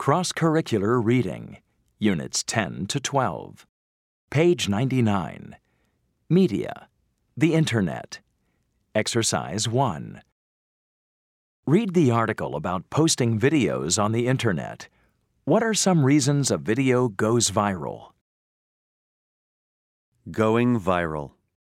Cross-Curricular Reading, Units 10 to 12. Page 99. Media, the Internet. Exercise 1. Read the article about posting videos on the Internet. What are some reasons a video goes viral? Going viral.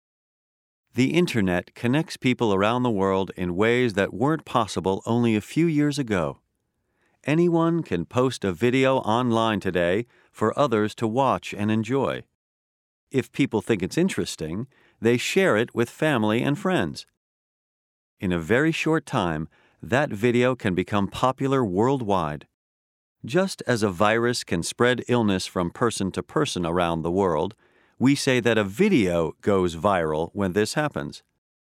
The Internet connects people around the world in ways that weren't possible only a few years ago. Anyone can post a video online today for others to watch and enjoy. If people think it's interesting, they share it with family and friends. In a very short time, that video can become popular worldwide. Just as a virus can spread illness from person to person around the world, we say that a video goes viral when this happens.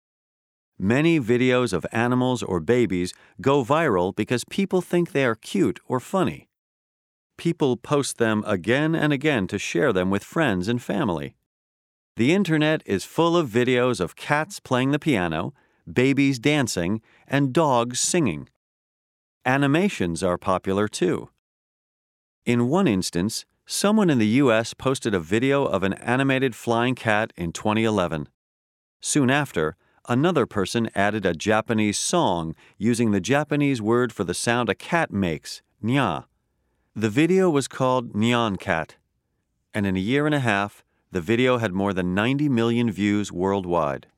Many videos of animals or babies go viral because people think they are cute or funny. People post them again and again to share them with friends and family. The Internet is full of videos of cats playing the piano, babies dancing, and dogs singing. Animations are popular too. In one instance, someone in the U.S. posted a video of an animated flying cat in 2011. Soon after, another person added a Japanese song using the Japanese word for the sound a cat makes, nya. The video was called Nyan Cat, and in a year and a half, the video had more than 90 million views worldwide.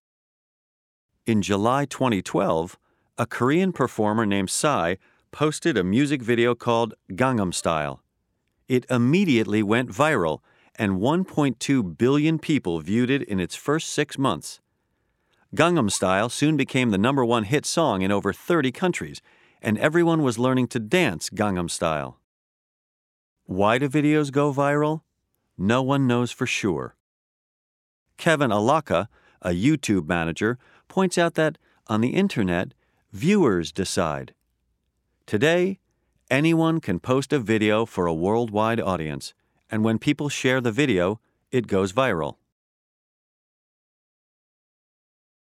In July 2012, a Korean performer named Psy posted a music video called Gangnam Style. It immediately went viral, and 1.2 billion people viewed it in its first 6 months. Gangnam Style soon became the #1 hit song in over 30 countries, and everyone was learning to dance Gangnam Style. Why do videos go viral? No one knows for sure. Kevin Alaka, a YouTube manager, points out that on the Internet, viewers decide. Today, anyone can post a video for a worldwide audience, and when people share the video, it goes viral.